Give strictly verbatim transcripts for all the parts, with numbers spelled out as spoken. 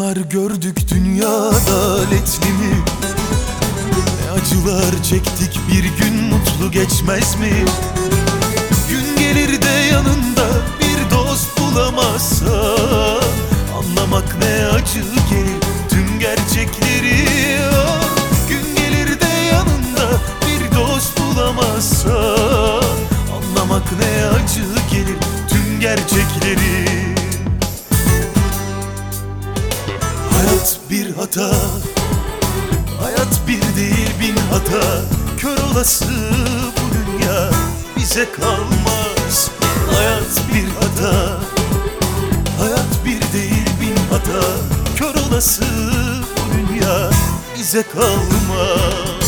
yalanlar gördük dünya adaletli mi? Ne acılar çektik, bir gün mutlu geçmez mi? Gün gelir de yanında bir dost bulamazsa, anlamak ne acı gelir tüm gerçekleri. Oh, gün gelir de yanında bir dost bulamazsa, anlamak ne acı gelir tüm gerçekleri. Hayat bir hata, hayat bir değil bin hata. Kör olası bu dünya bize kalmaz. Hayat bir hata, hayat bir değil bin hata. Kör olası bu dünya bize kalmaz.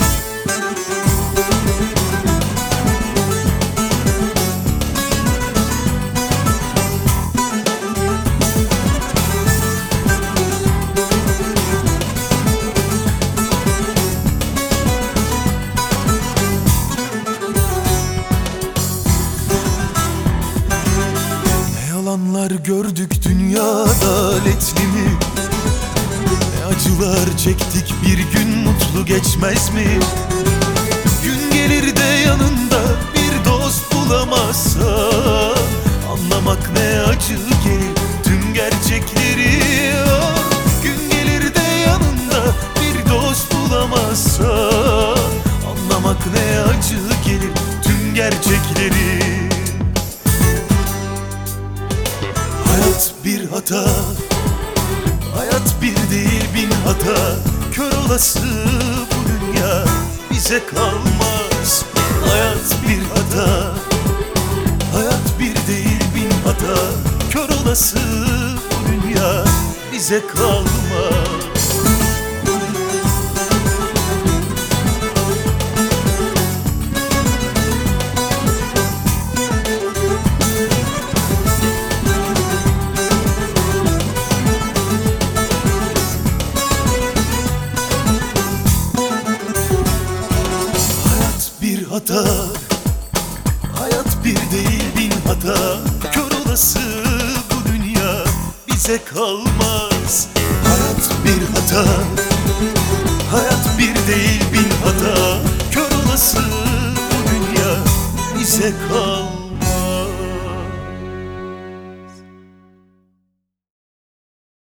Yalanlar gördük dünya adaletli mi? Ne acılar çektik, bir gün mutlu geçmez mi? Gün gelir de yanında bir dost bulamazsa, anlamak ne acı gelir tüm gerçekleri. Oh, gün gelir de yanında bir dost bulamazsa, anlamak ne acı gelir tüm gerçekleri. Hayat bir hata, hayat bir değil bin hata. Kör olası bu dünya bize kalmaz. Hayat bir hata, hayat bir değil bin hata. Kör olası bu dünya bize kalmaz. Hata, hayat bir değil bin hata. Kör olası bu dünya bize kalmaz. Hayat bir hata, hayat bir değil bin hata. Kör olası bu dünya bize kalmaz.